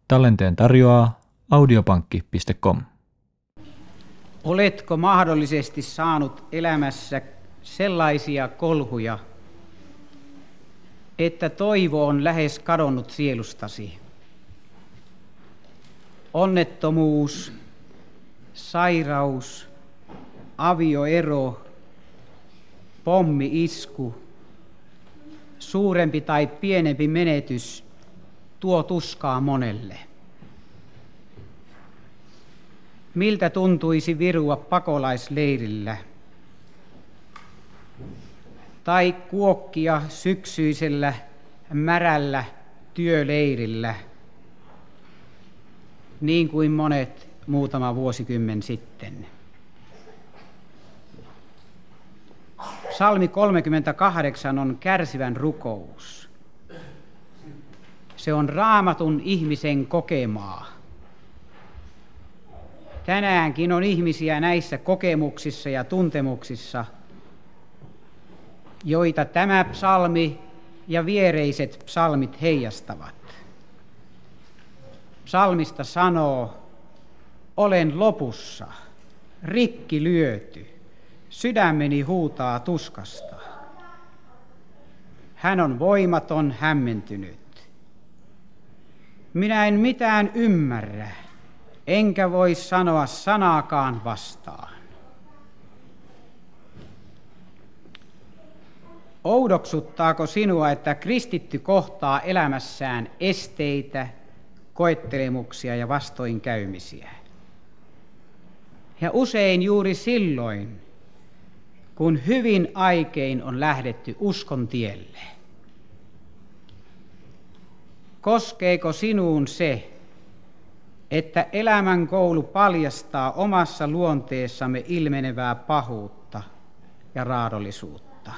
Tallenteen tarjoaa audiopankki.com. Oletko mahdollisesti saanut elämässä sellaisia kolhuja, että toivo on lähes kadonnut sielustasi? Onnettomuus, sairaus, avioero, pommi-isku, suurempi tai pienempi menetys tuo tuskaa monelle. Miltä tuntuisi virua pakolaisleirillä tai kuokkia syksyisellä märällä työleirillä, niin kuin monet muutama vuosikymmen sitten. Psalmi 38 on kärsivän rukous. Se on Raamatun ihmisen kokemaa. Tänäänkin on ihmisiä näissä kokemuksissa ja tuntemuksissa, joita tämä psalmi ja viereiset psalmit heijastavat. Psalmista sanoo: olen lopussa, rikki lyöty, sydämeni huutaa tuskasta. Hän on voimaton, hämmentynyt. Minä en mitään ymmärrä, enkä voi sanoa sanaakaan vastaan. Oudoksuttaako sinua, että kristitty kohtaa elämässään esteitä, koettelemuksia ja vastoinkäymisiä? Ja usein juuri silloin, kun hyvin aikein on lähdetty uskon tielle. Koskeeko sinuun se, että elämänkoulu paljastaa omassa luonteessamme ilmenevää pahuutta ja raadollisuutta?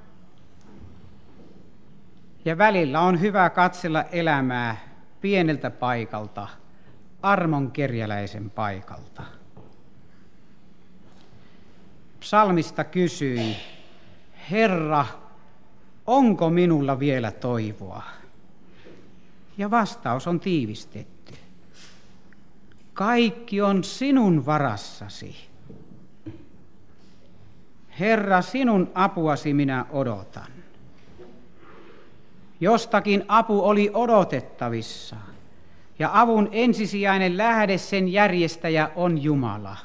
Ja välillä on hyvä katsella elämää pieneltä paikalta, armon kerjäläisen paikalta. Psalmista kysyi: Herra, onko minulla vielä toivoa? Ja vastaus on tiivistetty: kaikki on sinun varassasi. Herra, sinun apuasi minä odotan. Jostakin apu oli odotettavissa, ja avun ensisijainen lähde, sen järjestäjä on Jumala.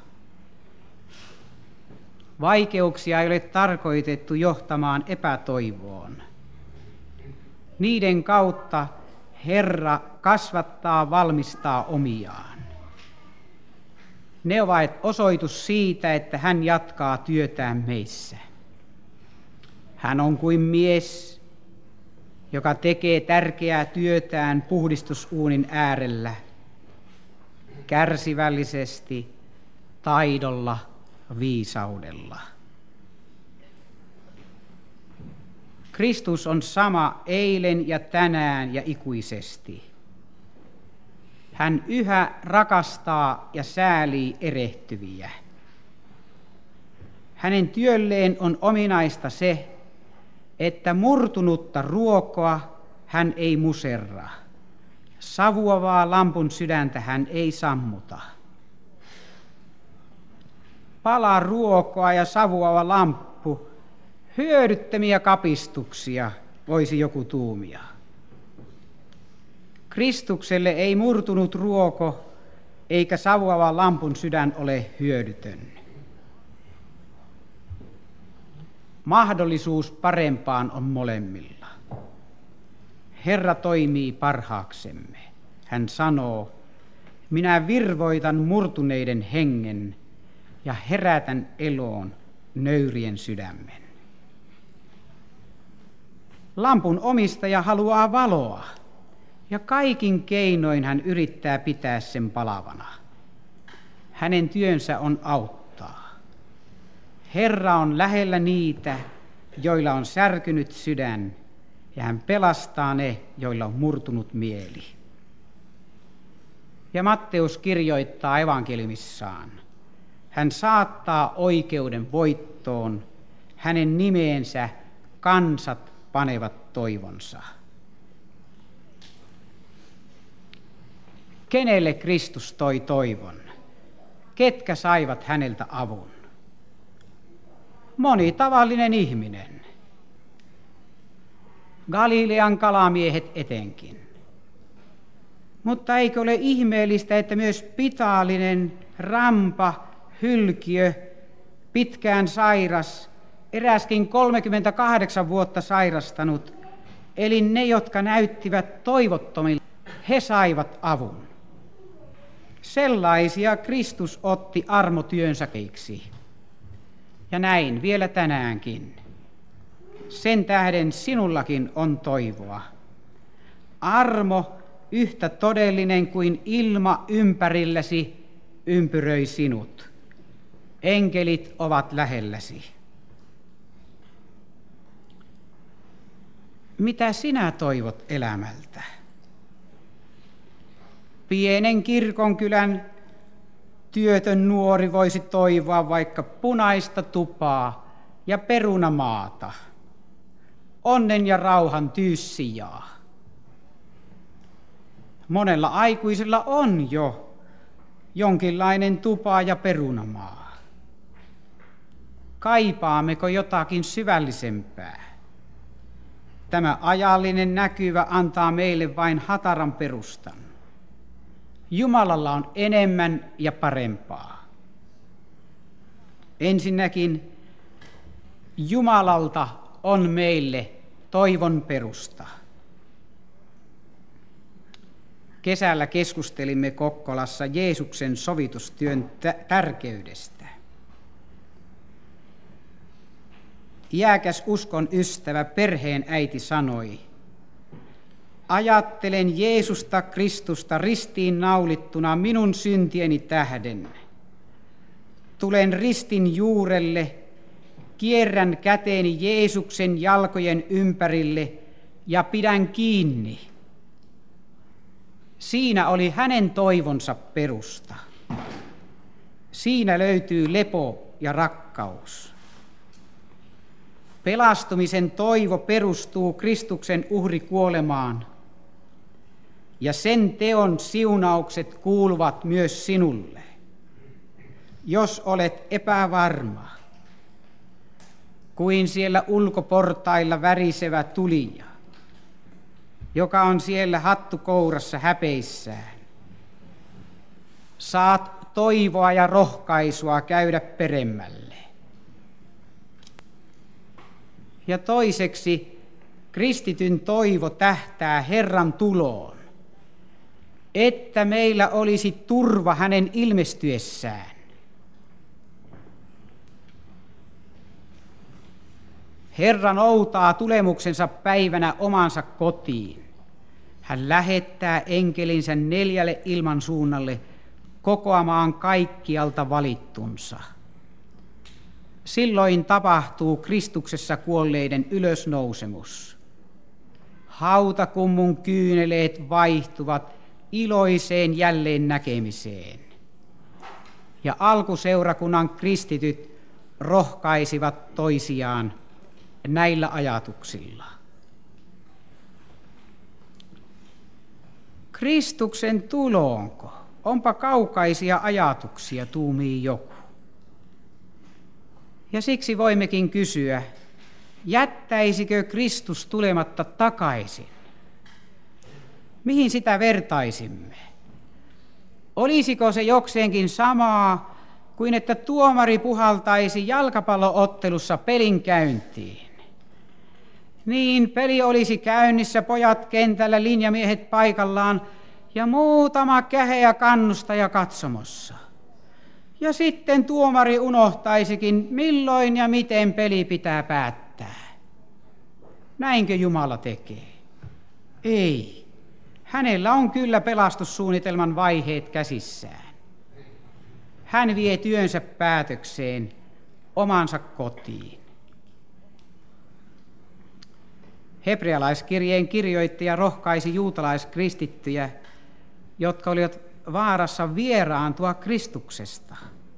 Vaikeuksia ei ole tarkoitettu johtamaan epätoivoon. Niiden kautta Herra kasvattaa, valmistaa omiaan. Ne ovat osoitus siitä, että hän jatkaa työtään meissä. Hän on kuin mies, joka tekee tärkeää työtään puhdistusuunin äärellä, kärsivällisesti, taidolla, viisaudella. Kristus on sama eilen ja tänään ja ikuisesti. Hän yhä rakastaa ja säälii erehtyviä. Hänen työlleen on ominaista se, että murtunutta ruokoa hän ei muserra. Savuavaa lampun sydäntä hän ei sammuta. Pala ruokoa ja savuava lamppu, hyödyttömiä kapistuksia, voisi joku tuumia. Kristukselle ei murtunut ruoko eikä savuava lampun sydän ole hyödytön. Mahdollisuus parempaan on molemmilla. Herra toimii parhaaksemme. Hän sanoo: minä virvoitan murtuneiden hengen ja herätän eloon nöyrien sydämen. Lampun omistaja haluaa valoa, ja kaikin keinoin hän yrittää pitää sen palavana. Hänen työnsä on auttaa. Herra on lähellä niitä, joilla on särkynyt sydän, ja hän pelastaa ne, joilla on murtunut mieli. Ja Matteus kirjoittaa evankeliumissaan: hän saattaa oikeuden voittoon, hänen nimeensä kansat panevat toivonsa. Kenelle Kristus toi toivon? Ketkä saivat häneltä avun? Moni tavallinen ihminen. Galilean kalamiehet etenkin. Mutta eikö ole ihmeellistä, että myös pitaalinen, rampa, hylkiö, pitkään sairas, eräskin 38 vuotta sairastanut, eli ne, jotka näyttivät toivottomilta, he saivat avun. Sellaisia Kristus otti armotyönsä keiksi. Ja näin vielä tänäänkin. Sen tähden sinullakin on toivoa. Armo yhtä todellinen kuin ilma ympärilläsi ympyröi sinut. Enkelit ovat lähelläsi. Mitä sinä toivot elämältä? Pienen kirkonkylän työtön nuori voisi toivoa vaikka punaista tupaa ja perunamaata, onnen ja rauhan tyyssijaa. Monella aikuisella on jo jonkinlainen tupa ja perunamaa. Kaipaammeko jotakin syvällisempää? Tämä ajallinen näkyvä antaa meille vain hataran perustan. Jumalalla on enemmän ja parempaa. Ensinnäkin Jumalalta on meille toivon perusta. Kesällä keskustelimme Kokkolassa Jeesuksen sovitustyön tärkeydestä. Iäkäs uskon ystävä, perheen äiti sanoi: ajattelen Jeesusta Kristusta ristiin naulittuna minun syntieni tähden. Tulen ristin juurelle, kierrän käteeni Jeesuksen jalkojen ympärille ja pidän kiinni. Siinä oli hänen toivonsa perusta. Siinä löytyy lepo ja rakkaus. Pelastumisen toivo perustuu Kristuksen uhrikuolemaan, ja sen teon siunaukset kuuluvat myös sinulle. Jos olet epävarma, kuin siellä ulkoportailla värisevä tulija, joka on siellä hattukourassa häpeissään, saat toivoa ja rohkaisua käydä peremmälle. Ja toiseksi, kristityn toivo tähtää Herran tuloon, että meillä olisi turva hänen ilmestyessään. Herra noutaa tulemuksensa päivänä omansa kotiin. Hän lähettää enkelinsä 4 ilmansuunnalle kokoamaan kaikkialta valittunsa. Silloin tapahtuu Kristuksessa kuolleiden ylösnousemus. Hautakummun kyyneleet vaihtuvat iloiseen jälleen näkemiseen. Ja alkuseurakunnan kristityt rohkaisivat toisiaan näillä ajatuksilla. Kristuksen tuloonko? Onpa kaukaisia ajatuksia, tuumii joku. Ja siksi voimmekin kysyä, jättäisikö Kristus tulematta takaisin? Mihin sitä vertaisimme? Olisiko se jokseenkin samaa kuin että tuomari puhaltaisi jalkapalloottelussa pelin käyntiin? Niin, peli olisi käynnissä, pojat kentällä, linjamiehet paikallaan ja muutama käheä kannustaja katsomossa. Ja sitten tuomari unohtaisikin, milloin ja miten peli pitää päättää. Näinkö Jumala tekee? Ei. Hänellä on kyllä pelastussuunnitelman vaiheet käsissään. Hän vie työnsä päätökseen omansa kotiin. Hebrealaiskirjeen kirjoittaja rohkaisi juutalaiskristittyjä, jotka olivat vaarassa vieraantua Kristuksesta.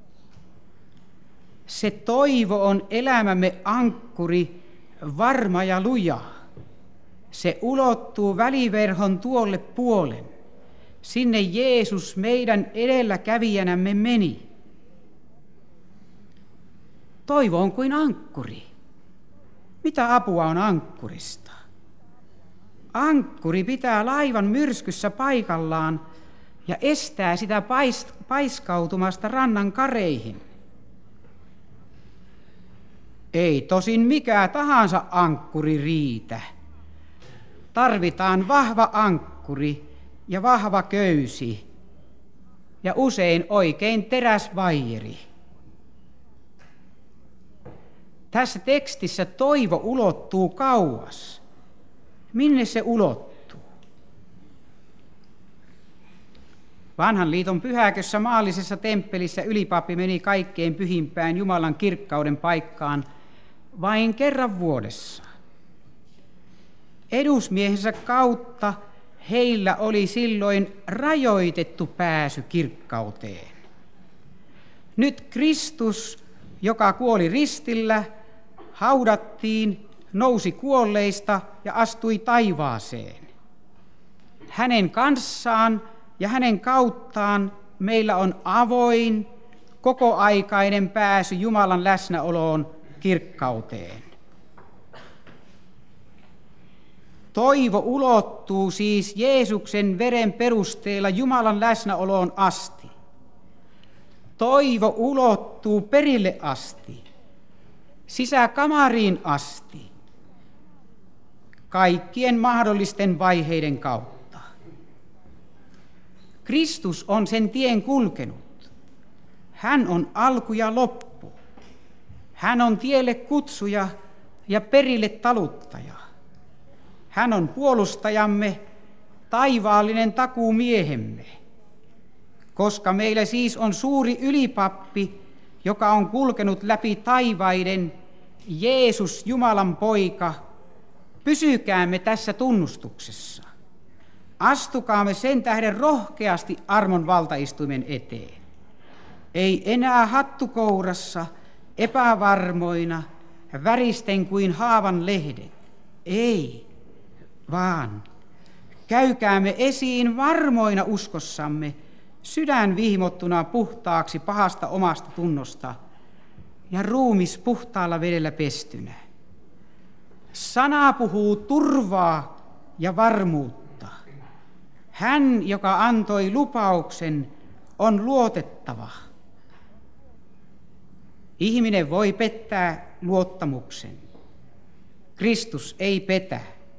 Se toivo on elämämme ankkuri, varma ja luja. Se ulottuu väliverhon tuolle puolen. Sinne Jeesus meidän edelläkävijänämme meni. Toivo on kuin ankkuri. Mitä apua on ankkurista? Ankkuri pitää laivan myrskyssä paikallaan ja estää sitä paiskautumasta rannan kareihin. Ei tosin mikä tahansa ankkuri riitä. Tarvitaan vahva ankkuri ja vahva köysi ja usein oikein teräs vaijeri. Tässä tekstissä toivo ulottuu kauas. Minne se ulottuu? Vanhan liiton pyhäkössä maallisessa temppelissä ylipappi meni kaikkein pyhimpään Jumalan kirkkauden paikkaan vain kerran vuodessa. Edusmiehensä kautta heillä oli silloin rajoitettu pääsy kirkkauteen. Nyt Kristus, joka kuoli ristillä, haudattiin, nousi kuolleista ja astui taivaaseen. Hänen kanssaan ja hänen kauttaan meillä on avoin, kokoaikainen pääsy Jumalan läsnäoloon kirkkauteen. Toivo ulottuu siis Jeesuksen veren perusteella Jumalan läsnäoloon asti. Toivo ulottuu perille asti, sisäkamariin asti, kaikkien mahdollisten vaiheiden kautta. Kristus on sen tien kulkenut. Hän on alku ja loppu. Hän on tielle kutsuja ja perille taluttaja. Hän on puolustajamme, taivaallinen takuumiehemme. Koska meillä siis on suuri ylipappi, joka on kulkenut läpi taivaiden, Jeesus Jumalan poika, pysykäämme tässä tunnustuksessa. Astukaamme sen tähden rohkeasti armon valtaistuimen eteen. Ei enää hattukourassa, epävarmoina, väristen kuin haavan lehdet. Ei, vaan käykäämme esiin varmoina uskossamme, sydän vihmottuna puhtaaksi pahasta omasta tunnosta ja ruumis puhtaalla vedellä pestynä. Sana puhuu turvaa ja varmuutta. Hän, joka antoi lupauksen, on luotettava. Ihminen voi pettää luottamuksen. Kristus ei petä.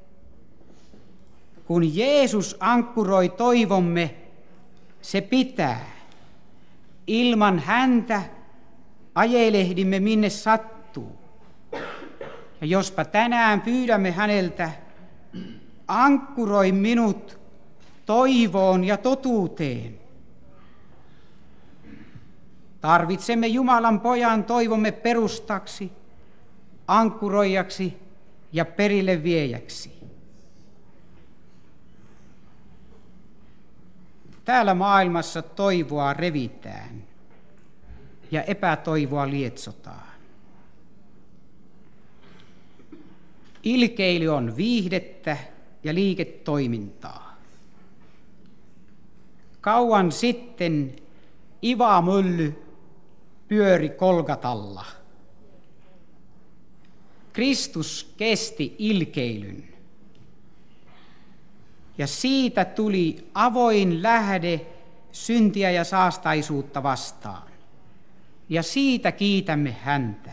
Kun Jeesus ankkuroi toivomme, se pitää. Ilman häntä ajelehdimme minne sattuu. Ja jospa tänään pyydämme häneltä, ankkuroi minut toivoon ja totuuteen. Tarvitsemme Jumalan pojan toivomme perustaksi, ankkuroijaksi ja perille viejäksi. Täällä maailmassa toivoa revitään ja epätoivoa lietsotaan. Ilkeily on viihdettä ja liiketoimintaa. Kauan sitten Ivamölly pyöri Kolgatalla. Kristus kesti ilkeilyn. Ja siitä tuli avoin lähde syntiä ja saastaisuutta vastaan. Ja siitä kiitämme häntä.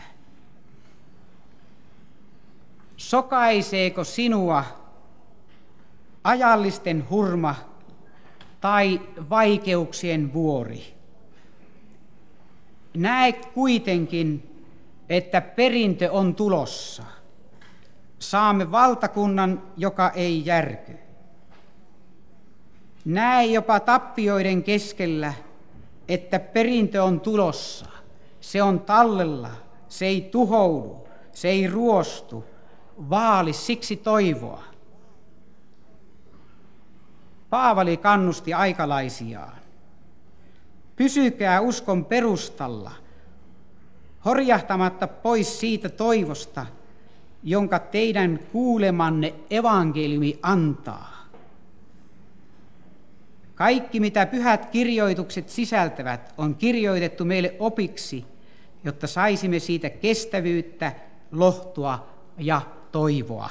Sokaiseeko sinua ajallisten hurma tai vaikeuksien vuori? Näe kuitenkin, että perintö on tulossa. Saamme valtakunnan, joka ei järky. Näe jopa tappioiden keskellä, että perintö on tulossa. Se on tallella, se ei tuhoudu, se ei ruostu. Vaali siksi toivoa. Paavali kannusti aikalaisiaan. Pysykää uskon perustalla, horjahtamatta pois siitä toivosta, jonka teidän kuulemanne evankeliumi antaa. Kaikki, mitä pyhät kirjoitukset sisältävät, on kirjoitettu meille opiksi, jotta saisimme siitä kestävyyttä, lohtua ja toivoa.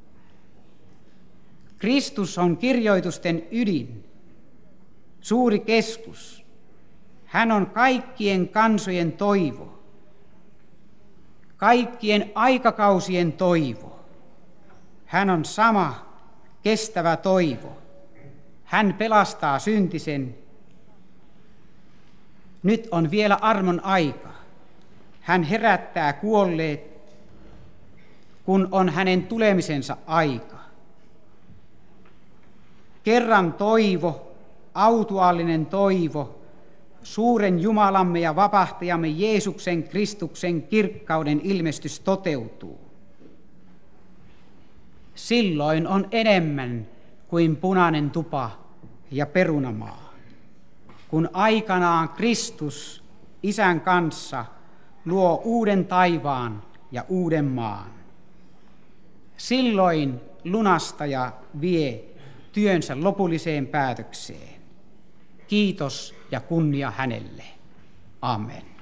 Kristus on kirjoitusten ydin, suuri keskus. Hän on kaikkien kansojen toivo, kaikkien aikakausien toivo. Hän on sama kestävä toivo. Hän pelastaa syntisen. Nyt on vielä armon aika. Hän herättää kuolleet, kun on hänen tulemisensa aika. Kerran toivo, autuaallinen toivo, suuren Jumalamme ja vapahtajamme Jeesuksen Kristuksen kirkkauden ilmestys toteutuu. Silloin on enemmän kuin punainen tupa ja perunamaa, kun aikanaan Kristus Isän kanssa luo uuden taivaan ja uuden maan. Silloin lunastaja vie työnsä lopulliseen päätökseen. Kiitos ja kunnia hänelle. Amen.